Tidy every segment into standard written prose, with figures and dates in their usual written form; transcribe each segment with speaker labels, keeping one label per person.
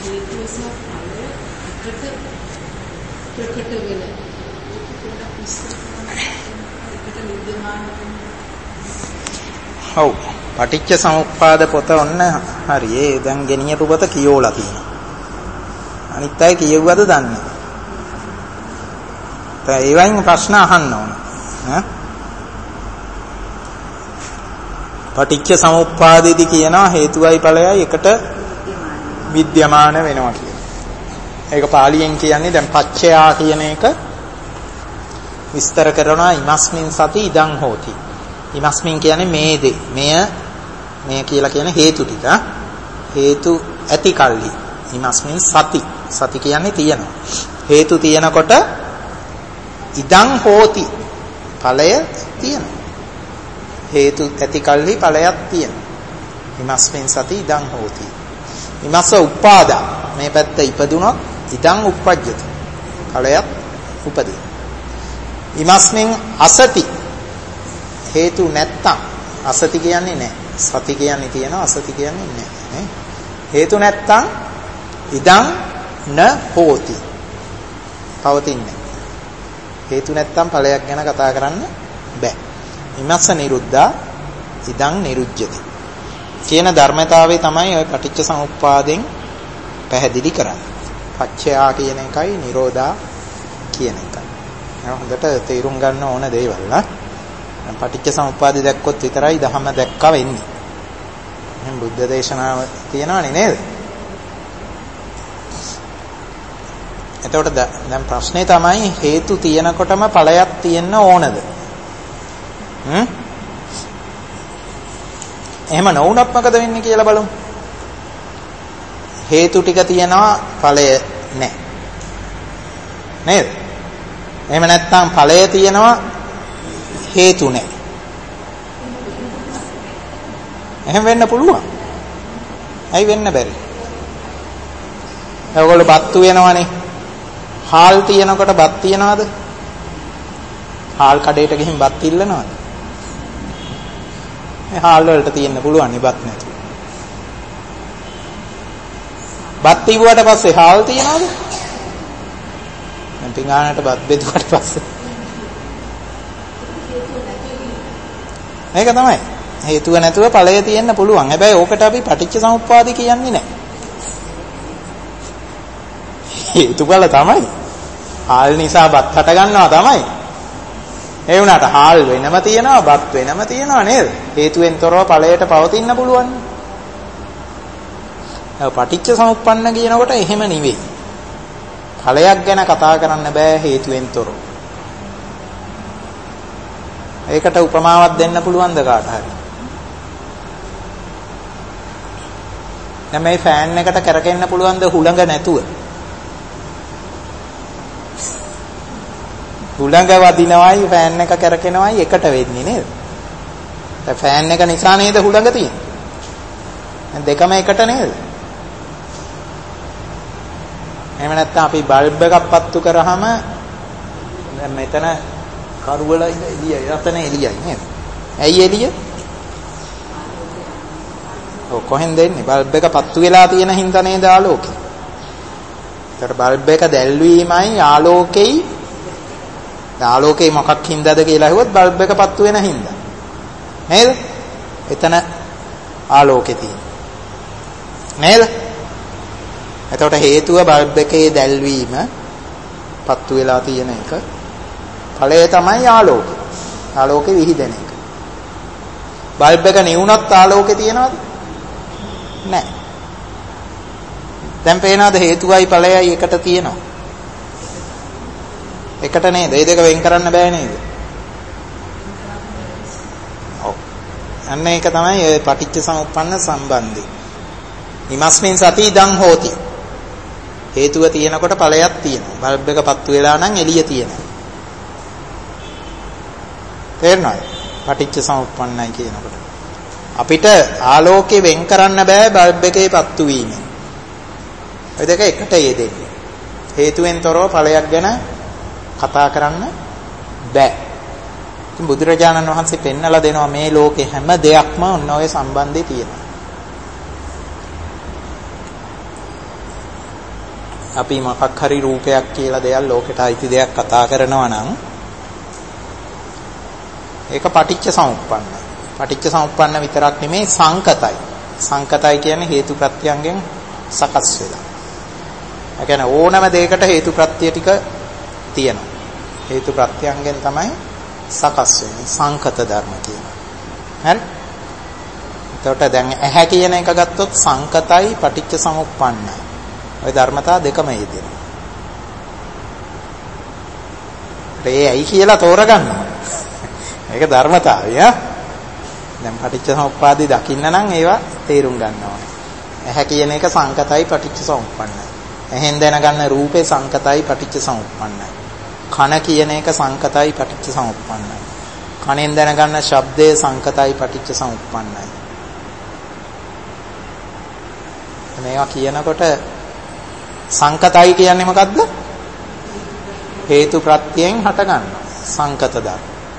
Speaker 1: ඔව් පටිච්ච සමුප්පාද පොත ඔන්න හරි. ඒ දැන් ගෙනියපු පොත කියෝලා තියෙනවා. අනිත් අය කියවුවද දන්නේ. ඒ වයින් ප්‍රශ්න අහන්න ඕන. පටිච්ච සමුප්පාදෙදි කියනවා හේතුවයි ඵලයයි එකට විද්‍යමාන වෙනවා කියලා. ඒක පාලියෙන් කියන්නේ දැන් පච්චයා කියන එක විස්තර කරනවා ඉමස්මින් සති ඉදං හෝති. ඉමස්මින් කියන්නේ මෙය කියලා කියන හේතු ටික. හේතු ඇති කල්හි ඉමස්මින් සති කියන්නේ තියෙනවා. හේතු තියෙනකොට ඉදං හෝති ඵලය තියෙනවා. හේතු ඇති කල්හි ඵලයක් තියෙනවා. ඉමස්මින් සති ඉදං හෝති. ඉමස්ස උපාදා මේ පැත්ත ඉපදුනොත් ඉදං උප්පජ්ජති ඵලයක් උපදී. ඉමස්මින් අසති හේතු නැත්තම් අසති කියන්නේ නැහැ. සති කියන්නේ තියෙනවා අසති කියන්නේ නැහැ. හේතු නැත්තම් ඉදං න හෝති පවතින්නේ. හේතු නැත්තම් ඵලයක් ගැන කතා කරන්න බෑ. ඉමස්ස නිරුද්ධා ඉදං නිරුද්ධති කියන ධර්මතාවය තමයි ඔය පටිච්ච සමුප්පාදෙන් පැහැදිලි කරන්නේ. පච්චයා කියන එකයි නිරෝධා කියන එකයි. හොඳට තේරුම් ගන්න ඕන දේවල් නා. පටිච්ච සමුප්පාදය දැක්කොත් විතරයි ධහම දැක්කා වෙන්නේ. එහෙනම් බුද්ධ දේශනාව තියෙනවනේ නේද? එතකොට දැන් ප්‍රශ්නේ තමයි හේතු තියෙනකොටම ඵලයක් තියෙන්න ඕනද? එහෙම නොවුනත් මොකද වෙන්නේ කියලා බලමු. හේතු ටික තියෙනවා ඵලය නැහැ. නේද? එහෙම නැත්නම් ඵලය තියෙනවා හේතු නැහැ. එහෙම වෙන්න පුළුවන්. ඇයි වෙන්න බැරි? ඒගොල්ලෝ බත්තු වෙනවනේ. හාල් තියෙනකොට බත් තියනවද? හාල් කඩේට ගිහින් බත් ඉල්ලනවද? මේ හාල් වලට තියෙන්න පුළුවන් නේ බත් නැතුව. බත් තිබුවට පස්සේ හාල් තියනවද? දැන් පිඟානට බත් බෙදුවට පස්සේ මේක තමයි. හේතුව නැතුව ඵලය තියෙන්න පුළුවන්. හැබැයි ඕකට අපි පටිච්ච සමුප්පාද කියන්නේ නැහැ. හේතුඵල තමයි. හාල් නිසා බත් හට ගන්නවා තමයි. ඒ වුණාට හාල් වෙනම තියෙනවා බත් වෙනම තියෙනවා නේද? හේතුවෙන් තොරව ඵලයට පවතින්න පුළුවන්. පටිච්ච සමුප්පන්න කියනකොට එහෙම නෙවෙයි. ඵලයක් ගැන කතා කරන්න බෑ හේතුවෙන් තොරව. ඒකට උපමාවක් දෙන්න පුළුවන්ද කාට හරි? දැන් මේ ෆෑන් එකට කරකෙන්න පුළුවන්ද හුළඟ නැතුව? හුළඟ වදිනවයි ෆෑන් එක කරකිනවයි එකට වෙන්නේ නේද? දැන් ෆෑන් එක නිසා නේද හුළඟ තියෙන්නේ? දෙකම එකට නේද? එහෙම නැත්නම් අපි බල්බ් එකක් පත්තු කරාම දැන් මෙතන කරුවල එළියයි රතන එළියයි නේද? ඇයි එළිය? ඔව් කොහෙන්ද එන්නේ? බල්බ් එක පත්තු වෙලා තියෙන හින්දා නේද ආලෝකය. ඒතර බල්බ් එක දැල්වීමයි ආලෝකෙයි ආලෝකේ මොකක් හින්දාද කියලා අහුවොත් බල්බ් එක පත්තු වෙන හින්දා. නේද? එතන ආලෝකේ තියෙන්නේ. නේද? එතකොට හේතුව බල්බ් එකේ දැල්වීම පත්තු වෙලා තියෙන එක. ඵලය තමයි ආලෝකය. ආලෝකේ විහිදෙන එක. බල්බ් එක නිවුණත් ආලෝකේ තියෙනවද? නැහැ. දැන් පේනවාද හේතුවයි ඵලයයි එකට තියෙනවා. එකට නේද? මේ දෙක වෙන් කරන්න බෑ නේද? ඔව්. අන්න ඒක තමයි ඔය පටිච්ච සමුප්පන්න සම්බන්ධය. ඉමස්මින් සති ඉදං හෝති. හේතුව තියෙනකොට ඵලයක් තියෙනවා. බල්බ් එක පත්තු වෙලා නම් එළිය තියෙනවා. තේරෙනවද? පටිච්ච සමුප්පන්නයි කියනකොට. අපිට ආලෝකේ වෙන් කරන්න බෑ බල්බ් එකේ පත්තු වීමෙන්. ඔය දෙක එකට යෙදෙන්නේ. හේතුවෙන් තොරව ඵලයක් ගැන කතා කරන්න බෑ. ඉතින් බුදුරජාණන් වහන්සේ පෙන්නලා දෙනවා මේ ලෝකේ හැම දෙයක්ම ඔන්න ඔය සම්බන්ධය තියෙනවා. අපි මොකක් හරි රූපයක් කියලා දෙයක් ලෝකෙට අයිති දෙයක් කතා කරනවා නම් ඒක පටිච්ච සමුප්පන්නයි. පටිච්ච සමුප්පන්න විතරක් නෙමෙයි සංකතයි. සංකතයි කියන්නේ හේතු ප්‍රත්‍යයෙන් සකස් වෙලා. ඒ කියන්නේ ඕනම දෙයකට හේතු ප්‍රත්‍ය ටික තියෙනවා. හේතු ප්‍රත්‍යයෙන් තමයි සකස් වෙන්නේ. සංකත ධර්ම කියනවා. හරි? එතකොට දැන් ඇහැ කියන එක ගත්තොත් සංකතයි පටිච්ච සමුප්පන්නයි. ওই ධර්මතා දෙකම යෙදෙනවා. ඒ ඇයි කියලා තෝරගන්න ඕනේ. ඒක ධර්මතාවය. දැන් පටිච්ච සමුප්පාදේ දකින්න නම් ඒවා තේරුම් ගන්න ඕනේ. ඇහැ කියන එක සංකතයි පටිච්ච සමුප්පන්නයි. ඇහෙන් දැනගන්න රූපේ සංකතයි පටිච්ච සමුප්පන්නයි. කන කියන එක සංකතයි පටිච්ච සමුප්පන්නයි. කනෙන් දැනගන්න ශබ්දයේ සංකතයි පටිච්ච සමුප්පන්නයි. මේවා කියනකොට සංකතයි කියන්නේ මොකද්ද? හේතු ප්‍රත්‍යයෙන් හටගන්න සංකත ධර්ම.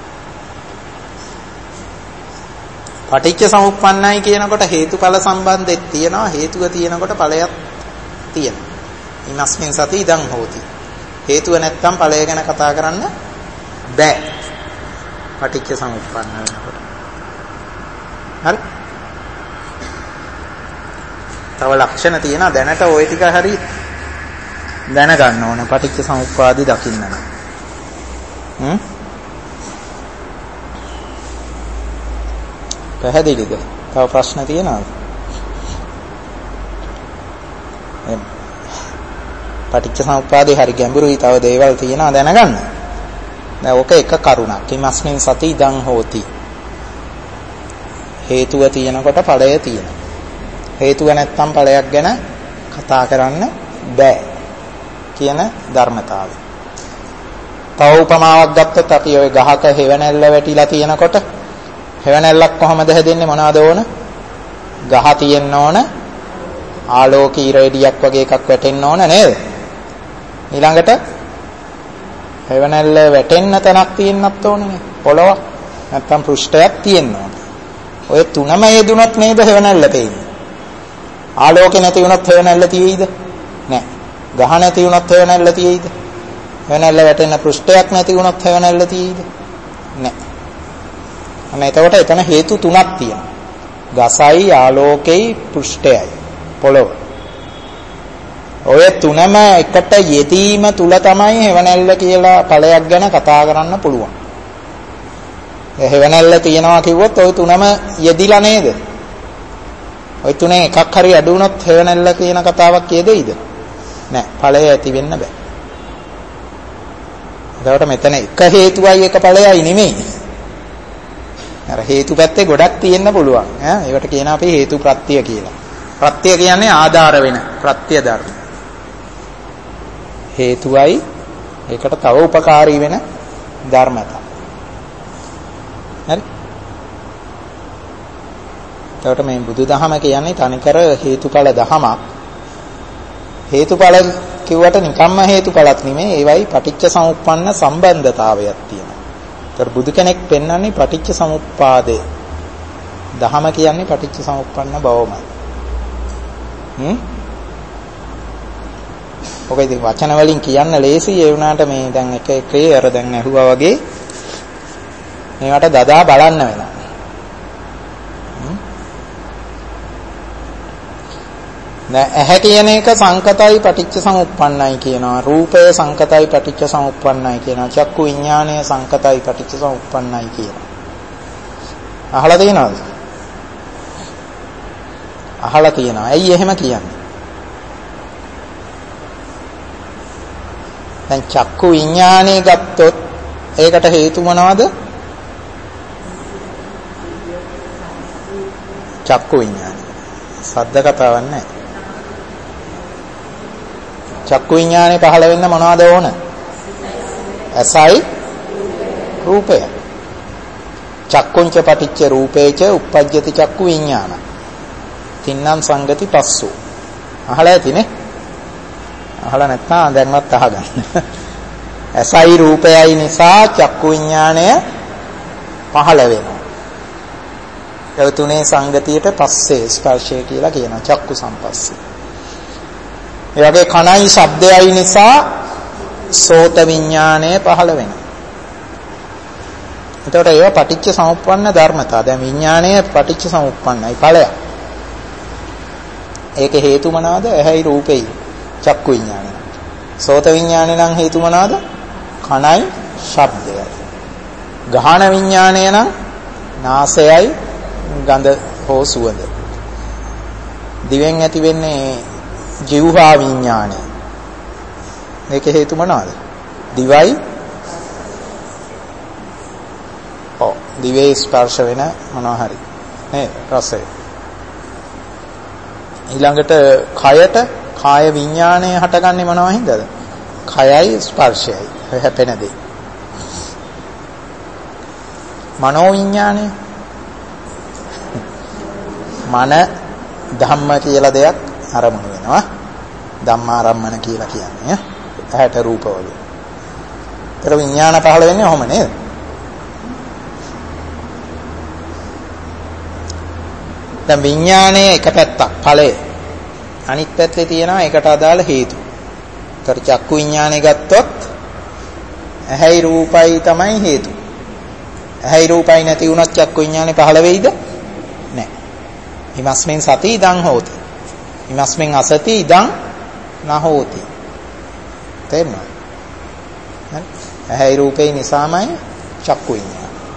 Speaker 1: පටිච්ච සමුප්පන්නයි කියනකොට හේතුඵල සම්බන්ධෙත් තියෙනවා. හේතුව තියෙනකොට ඵලයක් තියෙනවා. ඉමස්මින් සති ඉදං හෝති. හේතුව නැත්තම් ඵලය ගැන කතා කරන්න බෑ. පටිච්ච සමුප්පන්න වෙනකොට. හරි? තව ලක්ෂණ තියෙනවා. දැනට ওই ටික හරි දැනගන්න ඕන පටිච්ච සමුප්පාදේ දකින්න නම්. පැහැදිලිද? තව ප්‍රශ්න තියෙනවද? පටිච්ච සමුප්පාදේ හරි ගැඹුරුයි. තව දේවල් තියෙනවා දැනගන්න. දැන් ඕක එක කරුණක්. ඉමස්මින් සති ඉදං හෝති. හේතුව තියෙනකොට ඵලය තියෙනවා. හේතුව නැත්තම් ඵලයක් ගැන කතා කරන්න බෑ කියන ධර්මතාවය. තව උපමාවක් ගත්තොත් අපි ওই ගහක හෙවණැල්ල වැටිලා තියෙනකොට හෙවණැල්ලක් කොහමද හැදෙන්නේ? මොනවද ඕන? ගහ තියෙන්න ඕන, ආලෝකී රේඩියක් වගේ එකක් වැටෙන්න ඕන නේද? ඊළඟට හෙවණැල්ල වැටෙන්න තැනක් තියෙන්නත් ඕනනේ. පොළවක් නැත්තම් පෘෂ්ඨයක් තියෙන්න ඕන. ඔය තුනම යෙදුනොත් නේද හෙවණැල්ල පේන්නේ. ආලෝකේ නැති වුණොත් හෙවණැල්ල තියෙයිද? නැහැ. ගහ නැති වුණොත් හෙවණැල්ල තියෙයිද? හෙවණැල්ල වැටෙන පෘෂ්ඨයක් නැති වුණොත් හෙවණැල්ල තියෙයිද? නැහැ. අන්න එතකොට එතන හේතු තුනක් තියෙනවා. ගසයි, ආලෝකෙයි, පෘෂ්ඨයයි, පොළොව. ඔය තුනම එකට යෙදීම තුල තමයි හෙවණැල්ල කියලා ඵලයක් ගැන කතා කරන්න පුළුවන්. හෙවණැල්ල තියනවා කිව්වොත් ওই තුනම යෙදිලා නේද? ওই තුනේ එකක් හරි අඩු වුණොත් හෙවණැල්ල කියන කතාවක් යෙදෙයිද? නෑ. ඵලය ඇති වෙන්න බෑ. එතකොට මෙතන එක හේතුවයි එක ඵලයයි නෙමෙයි. අර හේතු පැත්තේ ගොඩක් තියෙන්න පුළුවන්. ඒවට කියන අපි හේතු ප්‍රත්‍ය කියලා. ප්‍රත්‍ය කියන්නේ ආධාර වෙන ප්‍රත්‍ය ධර්ම. හේතුවයි ඒකට තව උපකාරී වෙන ධර්මතා. හරි? එතකොට මේ බුදුදහම කියන්නේ තනිකර හේතුඵල දහමක්. හේතුඵල කිව්වට නිකම්ම හේතුඵලත් නෙමෙයි. ඒවයි පටිච්ච සමුප්පන්න සම්බන්ධතාවයක් තියෙනවා. ඒතර බුදු කෙනෙක් පෙන්වන්නේ පටිච්ච සමුප්පාදේ. දහම කියන්නේ පටිච්ච සමුප්පන්න බවමයි. ඔක ඉතින් වචන වලින් කියන්න ලේසි. ඒ වුණාට මේ දැන් එක එකේ අර දැන් ඇහුවා වගේ මේවට දදා බලන්න වෙනවා. දැන් ඇහැ කියන එක සංකතයි පටිච්ච සමුප්පන්නයි කියනවා. රූපය සංකතයි පටිච්ච සමුප්පන්නයි කියනවා. චක්කු විඥානය සංකතයි පටිච්ච සමුප්පන්නයි කියනවා. අහලා තියෙනවද? අහලා තියෙනවා. ඇයි එහෙම කියන්නේ? දැන් චක්කු විඥානය ගත්තොත් ඒකට හේතු මොනවද? චක්කු විඥානය. සද්ද කතාවක් නැහැ. චක්කු විඥානේ පහළ වෙන්න මොනවද ඕන? ඇසයි රූපය. චක්කුංච පටිච්ච රූපේච uppajjati චක්කු විඥාන. තින්නම් සංගති පස්සෝ. අහලා ඇතිනේ? අහලා නැත්නම් දැන්වත් අහගන්න. ඇසයි රූපයයි නිසා චක්කු විඥාණය පහළ වෙනවා. ඒ තුනේ සංගතියට පස්සේ ස්පර්ශය කියලා කියනවා. චක්කු සම්පස්සේ. ඒ වගේ කණයි ශබ්දයයි නිසා සෝත විඥානය පහළ වෙනවා. එතකොට ඒවා පටිච්ච සමුප්පන්න ධර්මතා. දැන් විඥානය පටිච්ච සමුප්පන්නයි ඵලයක්. ඒක හේතු මොනවාද? ඇහැයි රූපෙයි චක්කු විඥානය. සෝත විඥානය නම් හේතු මොනවාද? කණයි ශබ්දයයි. ගහන විඥානය නම් නාසයයි ගඳ හෝ සුවඳ. දිවෙන් ඇති වෙන්නේ ජීවහා විඥානය. මේක හේතු මොනවාද? දිවයි දිවේ ස්පර්ශ වෙන මොනවා හරි නේ රසය. ඊළඟට කයට කාය විඥානය හටගන්නේ මොනවා හින්දාද? කයයි ස්පර්ශයයි හැපෙන දේ. මනෝ විඥානය මන ධම්ම කියලා දෙයක් අරමුණු වෙනවා. ධම්මාරම්මන කියලා කියන්නේ ඇහැට රූප වගේ. ඒතර විඥාන පහළ වෙන්නේ ඔහොම නේද? දැන් විඥානයේ එක පැත්තක් ඵලය. අනිත් පැත්තේ තියෙනවා ඒකට අදාළ හේතු. ඒතර චක්කු විඥානය ගත්තොත් ඇහැයි රූපයි තමයි හේතු. ඇහැයි රූපයි නැති වුණොත් චක්කු විඥානේ පහළ වෙයිද? නැහැ. හිමස්මෙන් සති ඉදං හෝති. හිමස්මෙන් අසති ඉදං නහෝති. තේරුණාද? ඇහැයි රූපේ නිසාමයි චක්කු විඥාන.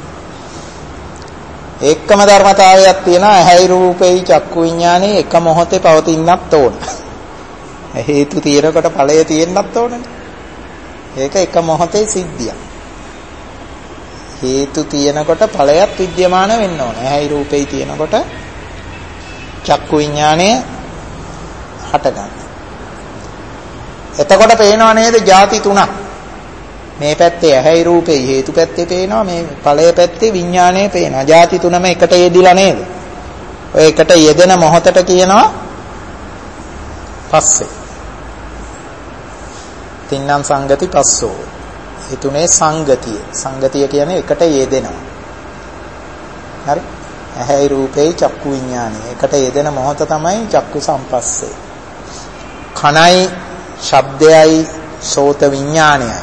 Speaker 1: ඒකම ධර්මතාවයක් තියෙනවා. ඇහැයි රූපේයි චක්කු විඥානේ එක මොහොතේ පවතින්නත් ඕන. හේතු තියෙනකොට ඵලය තියෙන්නත් ඕනනේ. ඒක එක මොහොතේ සිද්ධියක්. හේතු තියෙනකොට ඵලයක් විද්‍යමාන වෙන්න ඕන. ඇහැයි රූපේයි තියෙනකොට චක්කු විඥානය හටගන්න. එතකොට පේනව නේද ಜಾති තුනක්. මේ පැත්තේ ඇහැයි රූපේ හේතු පැත්තේ පේනවා, මේ ඵලය පැත්තේ විඥානය පේනවා. ಜಾති තුනම එකට යෙදිලා නේද? ඔය එකට යෙදෙන මොහොතට කියනවා පස්සේ. තින්නම් සංගති පස්සෝ. ඒ තුනේ සංගතිය. සංගතිය කියන්නේ එකට යෙදෙනවා. හරි? ඇහැයි රූපේ චක්කු විඥානය එකට යෙදෙන මොහොත තමයි චක්කු සම්පස්සේ. කනයි ශබ්දයයි සෝත විඥානයයි.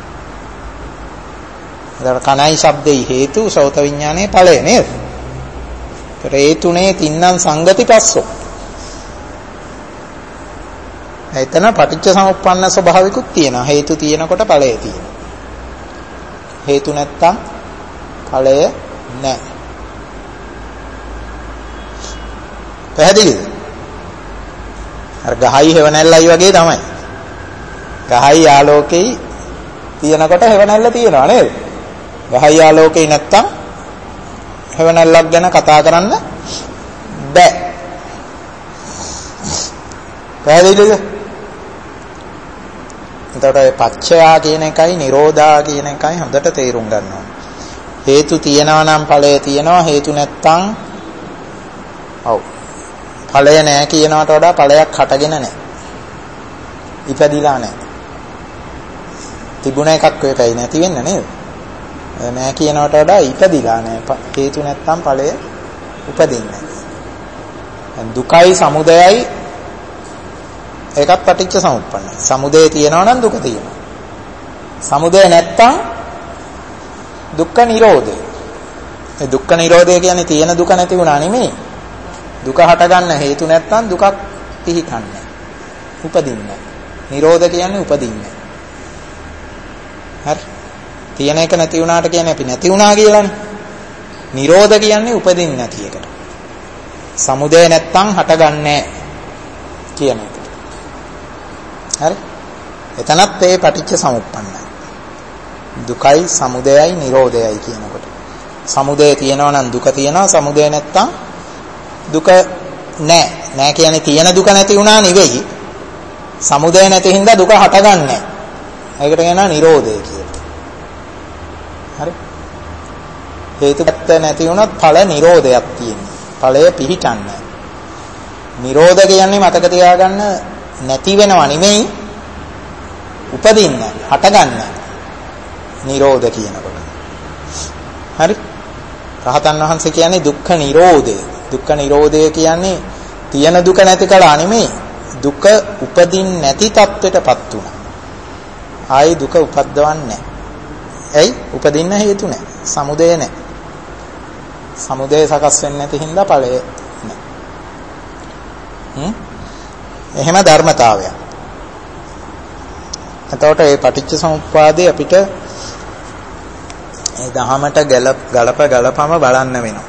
Speaker 1: ඒතර කනයි ශබ්දේ හේතු සෝත විඥානයේ ඵලය නේද? ඒතර ඒ තුනේ තින්නම් සංගති පස්සෝ. එතන පටිච්ච සමුප්පන්න ස්වභාවිකුත් තියෙනවා. හේතු තියෙනකොට ඵලය තියෙනවා. හේතු නැත්තම් ඵලය නැහැ. පැහැදිලිද? අර ගහයි හේවණැල්ලයි වගේ තමයි. ගහයි ආලෝකේ තියෙනකොට හේවණැල්ල තියෙනවා නේද? ගහයි ආලෝකේ නැත්තම් හේවණැල්ලක් ගැන කතා කරන්න බෑ. පැහැදිලිද? එතකොට පච්චයා කියන එකයි නිරෝධා කියන එකයි හොඳට තේරුම් ගන්න ඕනේ. හේතු තියෙනවා නම් ඵලය තියෙනවා. හේතු නැත්තම් ඵලය නැහැ කියනකට වඩා ඵලයක් හටගෙන නැහැ. ඉපදිලා නැහැ. තිබුණ එකක් වෙකයි නැති වෙන්න නේද? නැහැ කියනකට වඩා ඉපදිලා නැහැ. හේතු නැත්තම් ඵලය උපදින්නේ නැහැ. දුකයි සමුදයයි ඒකත් පටිච්ච සමුප්පන්නයි. සමුදය තියෙනවා නම් දුක තියෙනවා. සමුදය නැත්තම් දුක්ඛ නිරෝධය. ඒ දුක්ඛ නිරෝධය කියන්නේ තියෙන දුක නැති වුණා නෙමෙයි. දුක හටගන්න හේතු නැත්තම් දුකක් පිහිටන්නේ. උපදින්නේ. නිරෝධ කියන්නේ උපදින්නේ. හරි. තියෙන එක නැති වුණාට කියන්නේ අපි නැති වුණා කියලානේ. නිරෝධ කියන්නේ උපදින්නේ නැති එකට. සමුදය නැත්තම් හටගන්නේ කියන එක. හරි. එතනත් ඒ පටිච්ච සමුප්පන්නයි. දුකයි සමුදයයි නිරෝධයයි කියනකොට. සමුදය තියෙනවා නම් දුක තියෙනවා. සමුදය නැත්තම් දුක නැහැ. නැහැ කියන්නේ තියෙන දුක නැති වුණා නෙවෙයි. සමුදය නැති හින්දා දුක හටගන්නේ. ඒකට කියනවා නිරෝධය කියලා. හරි. හේතුපත්ත නැති වුණොත් ඵල නිරෝධයක් තියෙනවා. ඵලය පිහිටන්නේ. නිරෝධ කියන්නේ මතක තියාගන්න නැති වෙනව නෙමෙයි. උපදින්න, හටගන්න. නිරෝධ කියනකොට. හරි. රහතන් වහන්සේ කියන්නේ දුක්ඛ නිරෝධය. දුක්ඛ නිරෝධය කියන්නේ තියෙන දුක නැති කළා නෙමෙයි. දුක උපදින් නැති තත්ත්වයටපත් වුණා. ආයි දුක උපද්දවන්නේ නැහැ. ඇයි? උපදින්න හේතු නැහැ. සමුදය නැහැ. සමුදය සකස් වෙන්නේ නැති හින්දා ඵලය නැහැ. එහෙම ධර්මතාවයක්. එතකොට මේ පටිච්ච සමුප්පාදේ අපිට ඒ දහමට ගලපම බලන්න වෙනවා.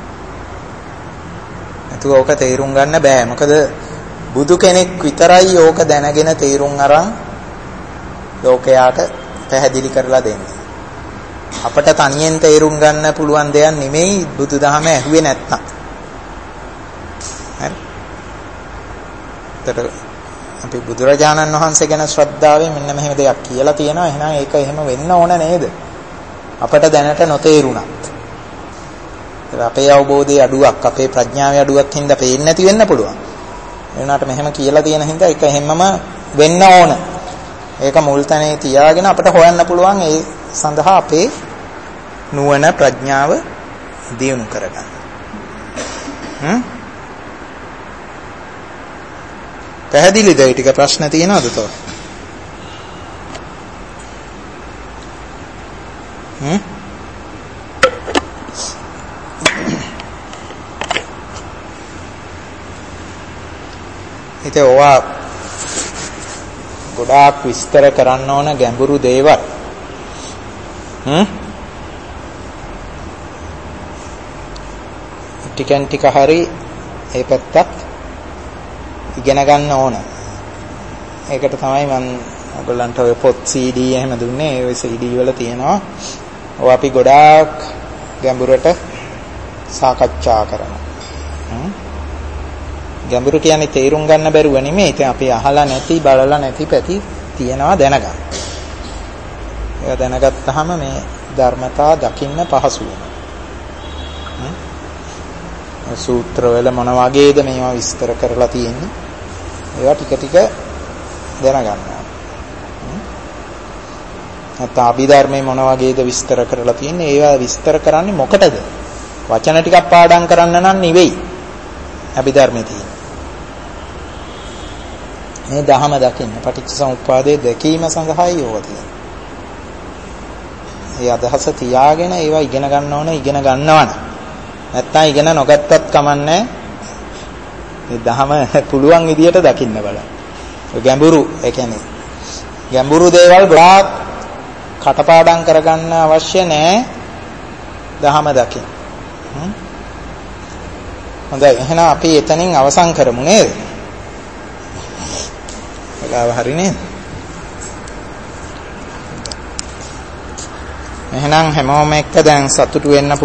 Speaker 1: එතකොට ඕක තේරුම් ගන්න බෑ. මොකද බුදු කෙනෙක් විතරයි ඕක දැනගෙන තේරුම් අරන් ලෝකයාට පැහැදිලි කරලා දෙන්නේ. අපට තනියෙන් තේරුම් ගන්න පුළුවන් දෙයක් නෙමෙයි බුදුදහම ඇහුවේ නැත්තම්. හරි. අපි බුදුරජාණන් වහන්සේ ගැන ශ්‍රද්ධාවෙන් මෙන්න මෙහෙම දෙයක් කියලා තියෙනවා. එහෙනම් ඒක එහෙම වෙන්න ඕන නේද? අපට දැනට නොතේරුණත්. අපේ අවබෝධයේ අඩුවක්, අපේ ප්‍රඥාවේ අඩුවක් හින්දා පේන්නේ නැති වෙන්න පුළුවන්. ඒ වුණාට මෙහෙම කියලා තියෙන හින්දා ඒක හැමම වෙන්න ඕන. ඒක මුල් තැනේ තියාගෙන අපිට හොයන්න පුළුවන් ඒ සඳහා අපේ නුවණ ප්‍රඥාව දියුණු කරගන්න. පැහැදිලිද? ඒ ටික ප්‍රශ්න තියෙනවද තව? ඉතින් ඔවා ගොඩාක් විස්තර කරන්න ඕන ගැඹුරු දේවල්. ටිකෙන් ටික හරි ඒ පැත්තත් ඉගෙන ගන්න ඕන. ඒකට තමයි මම ඔයගොල්ලන්ට ඔය පොත් CD එහෙම දුන්නේ. ඒ CD වල තියෙනවා. ඔය අපි ගොඩාක් ගැඹුරට සාකච්ඡා කරනවා. ගැඹුරු කියන්නේ තේරුම් ගන්න බැරුව නෙමෙයි. ඉතින් අපි අහලා නැති, බලලා නැති පැති තියෙනවා දැනගන්න. ඒක දැනගත්තාම මේ ධර්මතා දකින්න පහසු වෙනවා. සූත්‍රවල මොන වගේද මේවා විස්තර කරලා තියෙන්නේ? ඒවා ටික ටික දැනගන්නවා. නැත්නම් අභිධර්මයේ මොන වගේද විස්තර කරලා තියෙන්නේ? ඒවා විස්තර කරන්නේ මොකටද? වචන ටිකක් පාඩම් කරන්න නම් නෙවෙයි. අභිධර්මයේ තියෙන්නේ. මේ දහම දකින්න පටිච්ච සමුප්පාදයේ දැකීම සඳහායි යෝග තියෙන්නේ. ඒ අදහස තියාගෙන ඒවා ඉගෙන ගන්න ඕන, ඉගෙන ගන්නවන. නැත්තම් ඉගෙන නොගත්තත් කමන්නේ. මේ දහම පුළුවන් විදියට දකින්න බලන්න. ගැඹුරු, ඒ කියන්නේ ගැඹුරු දේවල් ගොඩාක් කටපාඩම් කරගන්න අවශ්‍ය නැහැ. දහම දකින්න. හොඳයි, එහෙනම් අපි එතනින් අවසන් කරමු නේද? වෙලාව හරි නේද? එහෙනම් හැමෝම එක්ක දැන් සතුටු වෙන්න